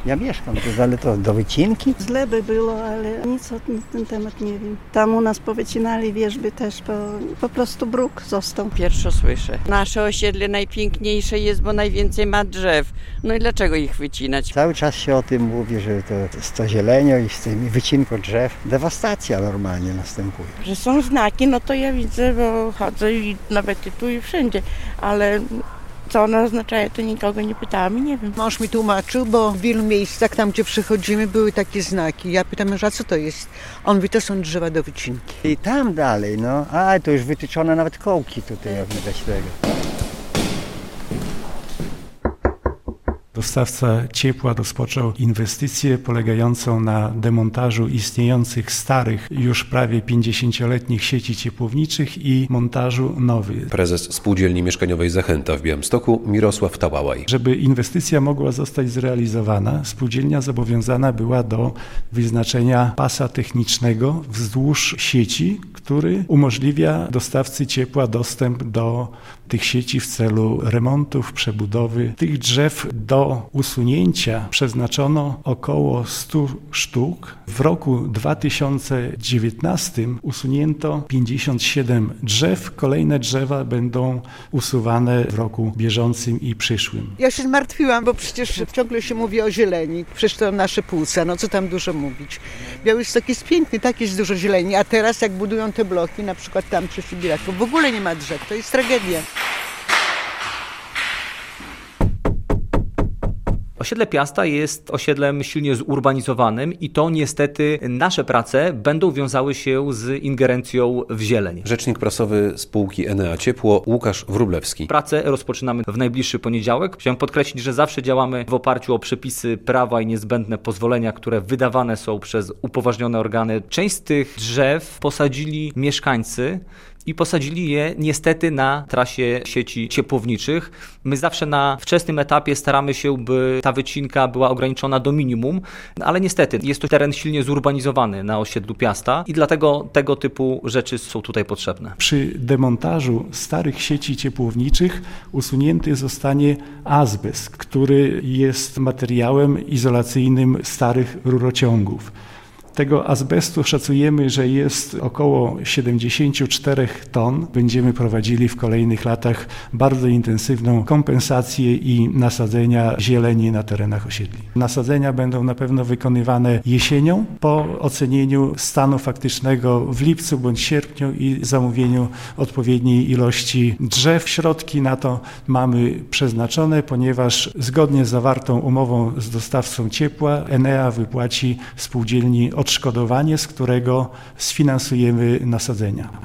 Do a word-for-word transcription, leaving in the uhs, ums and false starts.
Ja mieszkam tu, ale to do wycinki. Źle by było, ale nic o tym, ten temat nie wiem. Tam u nas powycinali wierzby też, po, po prostu bruk został. Pierwsze słyszę. Nasze osiedle najpiękniejsze jest, bo najwięcej ma drzew. No i dlaczego ich wycinać? Cały czas się o tym mówi, że to z to zielenią i z tym wycinką drzew. Dewastacja normalnie następuje. Że są znaki, no to ja widzę, bo chodzę i nawet i tu i wszędzie, ale co one oznaczają, to nikogo nie pytałam i nie wiem. Mąż mi tłumaczył, bo w wielu miejscach, tam gdzie przychodzimy, były takie znaki. Ja pytam, że a co to jest? On mówi, to są drzewa do wycinki. I tam dalej, no, a to już wytyczone nawet kołki tutaj, jak widać tego. Dostawca ciepła rozpoczął inwestycję polegającą na demontażu istniejących starych, już prawie pięćdziesięcioletnich sieci ciepłowniczych i montażu nowych. Prezes Spółdzielni Mieszkaniowej Zachęta w Białymstoku Mirosław Tałałaj. Żeby inwestycja mogła zostać zrealizowana, spółdzielnia zobowiązana była do wyznaczenia pasa technicznego wzdłuż sieci, który umożliwia dostawcy ciepła dostęp do tych sieci w celu remontów, przebudowy. Tych drzew do usunięcia przeznaczono około stu sztuk. W roku dwa tysiące dziewiętnastym usunięto pięćdziesiąt siedem drzew. Kolejne drzewa będą usuwane w roku bieżącym i przyszłym. Ja się zmartwiłam, bo przecież ciągle się mówi o zieleni. Przecież to nasze płuca, no co tam dużo mówić. Białystok jest piękny, tak jest dużo zieleni, a teraz jak budują te bloki, na przykład tam przy Sybiraku, w ogóle nie ma drzew, to jest tragedia. Osiedle Piasta jest osiedlem silnie zurbanizowanym i to niestety nasze prace będą wiązały się z ingerencją w zieleń. Rzecznik prasowy spółki Enea Ciepło Łukasz Wróblewski. Pracę rozpoczynamy w najbliższy poniedziałek. Chciałem podkreślić, że zawsze działamy w oparciu o przepisy prawa i niezbędne pozwolenia, które wydawane są przez upoważnione organy. Część z tych drzew posadzili mieszkańcy i posadzili je niestety na trasie sieci ciepłowniczych. My zawsze na wczesnym etapie staramy się, by ta wycinka była ograniczona do minimum, ale niestety jest to teren silnie zurbanizowany na osiedlu Piasta i dlatego tego typu rzeczy są tutaj potrzebne. Przy demontażu starych sieci ciepłowniczych usunięty zostanie azbest, który jest materiałem izolacyjnym starych rurociągów. Tego azbestu szacujemy, że jest około siedemdziesiąt cztery ton. Będziemy prowadzili w kolejnych latach bardzo intensywną kompensację i nasadzenia zieleni na terenach osiedli. Nasadzenia będą na pewno wykonywane jesienią po ocenieniu stanu faktycznego w lipcu bądź sierpniu i zamówieniu odpowiedniej ilości drzew. Środki na to mamy przeznaczone, ponieważ zgodnie z zawartą umową z dostawcą ciepła Enea wypłaci spółdzielni odszkodowanie, z którego sfinansujemy nasadzenia.